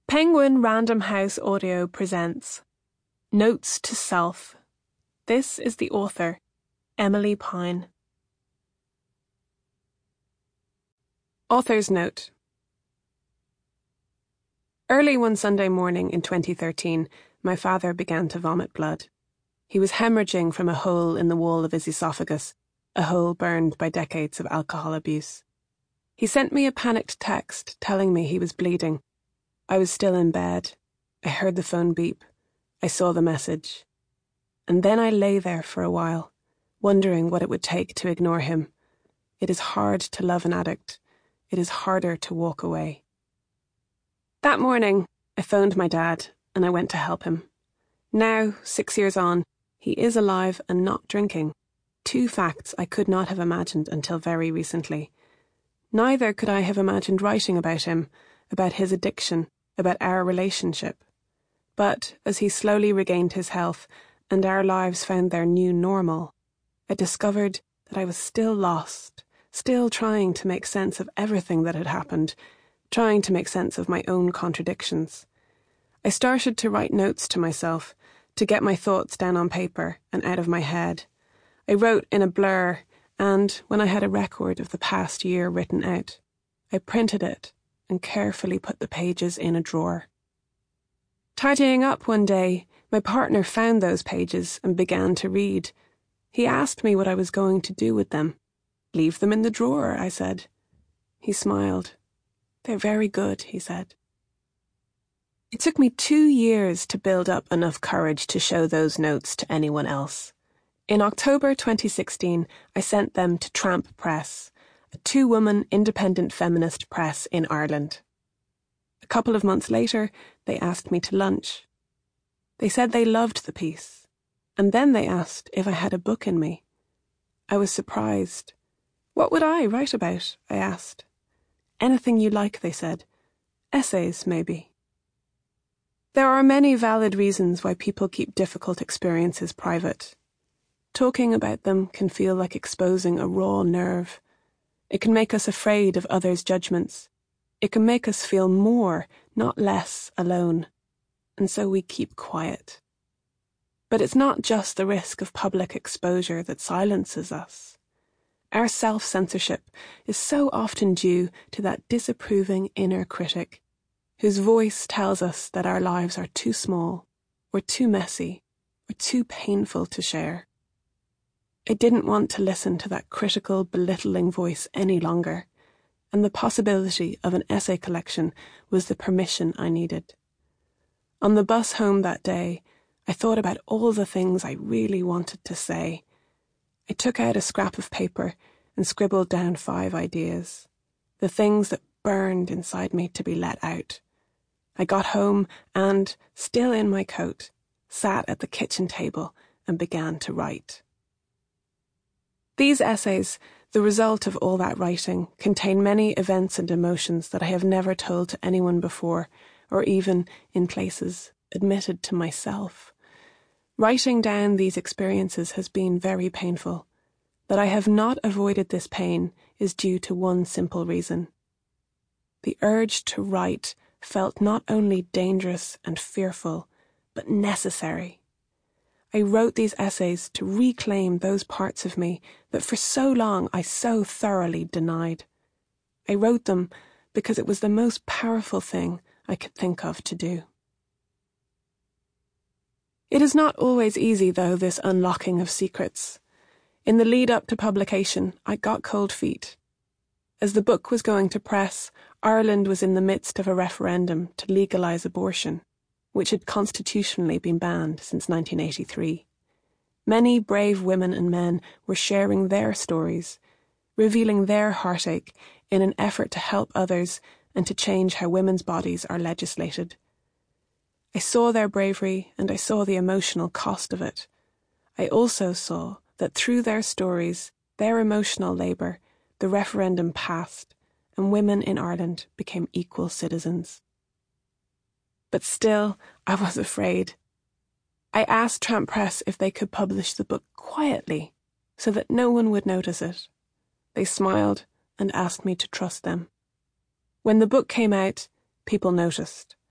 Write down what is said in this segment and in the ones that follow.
Penguin Random House Audio presents Notes to Self. This is the author, Emily Pine. Author's Note. Early one Sunday morning in 2013, my father began to vomit blood. He was hemorrhaging from a hole in the wall of his esophagus, a hole burned by decades of alcohol abuse. He sent me a panicked text telling me he was bleeding. I was still in bed. I heard the phone beep. I saw the message. And then I lay there for a while, wondering what it would take to ignore him. It is hard to love an addict. It is harder to walk away. That morning, I phoned my dad and I went to help him. Now, 6 years on, he is alive and not drinking. Two facts I could not have imagined until very recently. Neither could I have imagined writing about him, about his addiction, about our relationship. But as he slowly regained his health and our lives found their new normal, I discovered that I was still lost, still trying to make sense of everything that had happened, trying to make sense of my own contradictions. I started to write notes to myself, to get my thoughts down on paper and out of my head. I wrote in a blur, and when I had a record of the past year written out, I printed it and carefully put the pages in a drawer. Tidying up one day, my partner found those pages and began to read. He asked me what I was going to do with them. "Leave them in the drawer," I said. He smiled. "They're very good," he said. It took me 2 years to build up enough courage to show those notes to anyone else. In October 2016, I sent them to Tramp Press, a 2-woman independent feminist press in Ireland. A couple of months later, they asked me to lunch. They said they loved the piece, and then they asked if I had a book in me. I was surprised. "What would I write about?" I asked. "Anything you like," they said. "Essays, maybe." There are many valid reasons why people keep difficult experiences private. Talking about them can feel like exposing a raw nerve. It can make us afraid of others' judgments. It can make us feel more, not less, alone. And so we keep quiet. But it's not just the risk of public exposure that silences us. Our self-censorship is so often due to that disapproving inner critic, whose voice tells us that our lives are too small, or too messy, or too painful to share. I didn't want to listen to that critical, belittling voice any longer, and the possibility of an essay collection was the permission I needed. On the bus home that day, I thought about all the things I really wanted to say. I took out a scrap of paper and scribbled down 5 ideas, the things that burned inside me to be let out. I got home and, still in my coat, sat at the kitchen table and began to write. These essays, the result of all that writing, contain many events and emotions that I have never told to anyone before, or even, in places, admitted to myself. Writing down these experiences has been very painful. That I have not avoided this pain is due to one simple reason. The urge to write felt not only dangerous and fearful, but necessary. I wrote these essays to reclaim those parts of me that for so long I so thoroughly denied. I wrote them because it was the most powerful thing I could think of to do. It is not always easy, though, this unlocking of secrets. In the lead up to publication, I got cold feet. As the book was going to press, Ireland was in the midst of a referendum to legalise abortion, which had constitutionally been banned since 1983. Many brave women and men were sharing their stories, revealing their heartache in an effort to help others and to change how women's bodies are legislated. I saw their bravery and I saw the emotional cost of it. I also saw that through their stories, their emotional labour, the referendum passed and women in Ireland became equal citizens. But still, I was afraid. I asked Tramp Press if they could publish the book quietly, so that no one would notice it. They smiled and asked me to trust them. When the book came out, people noticed.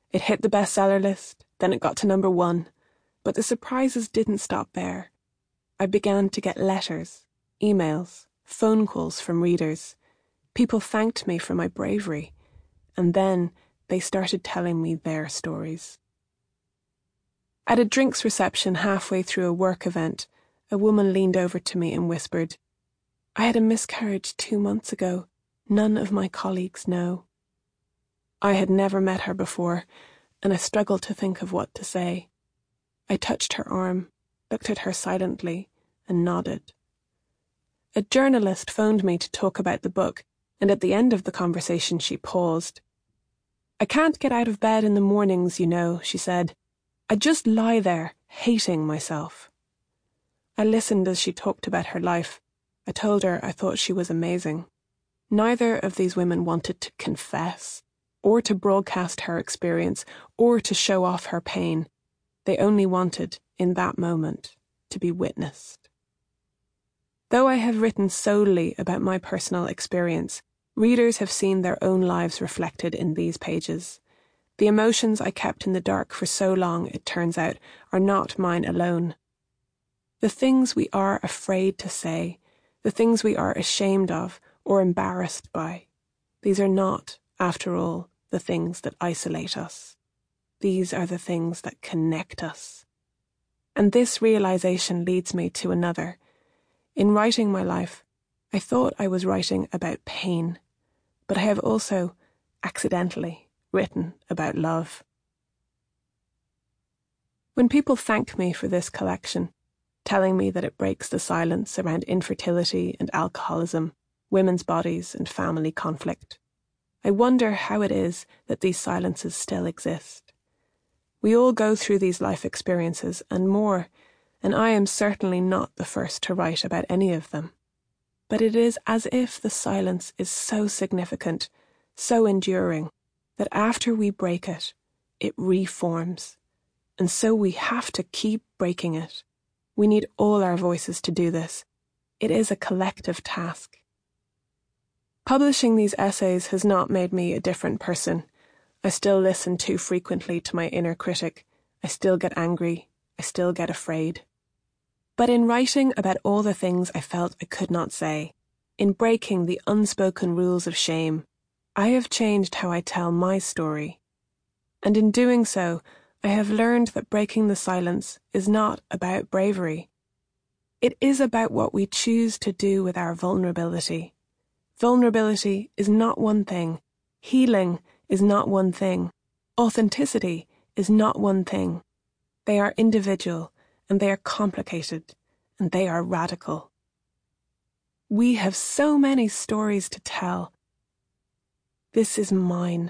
It hit the bestseller list, then it got to #1. But the surprises didn't stop there. I began to get letters, emails, phone calls from readers. People thanked me for my bravery, and then they started telling me their stories. At a drinks reception halfway through a work event, a woman leaned over to me and whispered, "I had a miscarriage 2 months ago. None of my colleagues know." I had never met her before, and I struggled to think of what to say. I touched her arm, looked at her silently, and nodded. A journalist phoned me to talk about the book, and at the end of the conversation she paused. "I can't get out of bed in the mornings, you know," she said. "I just lie there, hating myself." I listened as she talked about her life. I told her I thought she was amazing. Neither of these women wanted to confess, or to broadcast her experience, or to show off her pain. They only wanted, in that moment, to be witnessed. Though I have written solely about my personal experience, readers have seen their own lives reflected in these pages. The emotions I kept in the dark for so long, it turns out, are not mine alone. The things we are afraid to say, the things we are ashamed of or embarrassed by, these are not, after all, the things that isolate us. These are the things that connect us. And this realization leads me to another. In writing my life, I thought I was writing about pain, but I have also, accidentally, written about love. When people thank me for this collection, telling me that it breaks the silence around infertility and alcoholism, women's bodies and family conflict, I wonder how it is that these silences still exist. We all go through these life experiences and more, and I am certainly not the first to write about any of them. But it is as if the silence is so significant, so enduring, that after we break it, it reforms. And so we have to keep breaking it. We need all our voices to do this. It is a collective task. Publishing these essays has not made me a different person. I still listen too frequently to my inner critic. I still get angry. I still get afraid. But in writing about all the things I felt I could not say, in breaking the unspoken rules of shame, I have changed how I tell my story. And in doing so, I have learned that breaking the silence is not about bravery. It is about what we choose to do with our vulnerability. Vulnerability is not one thing. Healing is not one thing. Authenticity is not one thing. They are individual, and they are complicated, and they are radical. We have so many stories to tell. This is mine.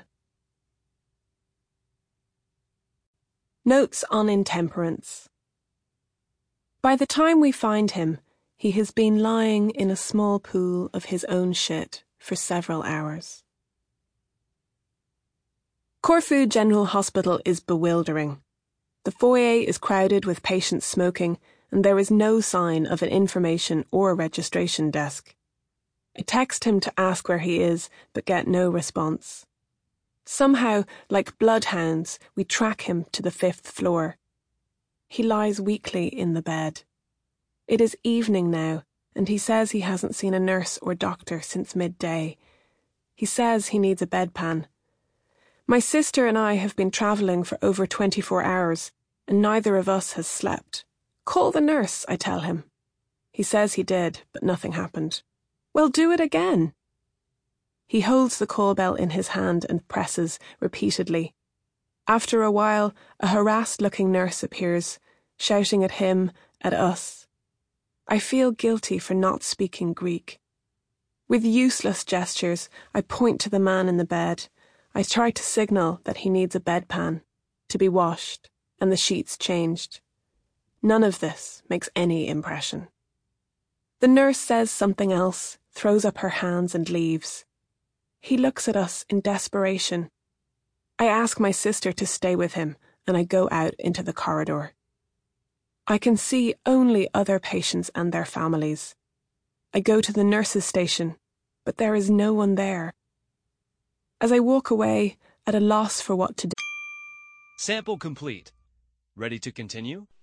Notes on Intemperance. By the time we find him, he has been lying in a small pool of his own shit for several hours. Corfu General Hospital is bewildering. The foyer is crowded with patients smoking, and there is no sign of an information or registration desk. I text him to ask where he is, but get no response. Somehow, like bloodhounds, we track him to the 5th floor. He lies weakly in the bed. It is evening now, and he says he hasn't seen a nurse or doctor since midday. He says he needs a bedpan. My sister and I have been travelling for over 24 hours, and neither of us has slept. Call the nurse, I tell him. He says he did, but nothing happened. Well, do it again. He holds the call bell in his hand and presses repeatedly. After a while, a harassed-looking nurse appears, shouting at him, at us. I feel guilty for not speaking Greek. With useless gestures, I point to the man in the bed. I try to signal that he needs a bedpan, to be washed, and the sheets changed. None of this makes any impression. The nurse says something else, throws up her hands and leaves. He looks at us in desperation. I ask my sister to stay with him, and I go out into the corridor. I can see only other patients and their families. I go to the nurses' station, but there is no one there. As I walk away, at a loss for what to do, Sample complete. Ready to continue?